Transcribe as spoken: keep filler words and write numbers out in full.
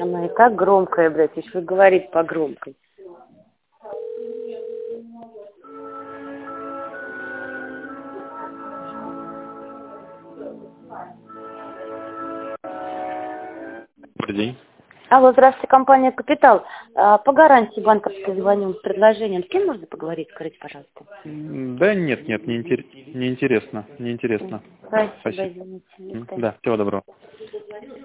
Она и так громкая, блядь, если говорить по громкой. Добрый день. Алло, здравствуйте, компания «Капитал». А, по гарантии банковской звоню с предложением. С кем можно поговорить, скажите, пожалуйста? Да нет, нет, не, интер... не интересно, не интересно. Спасибо, Спасибо. извините. Да, всего доброго.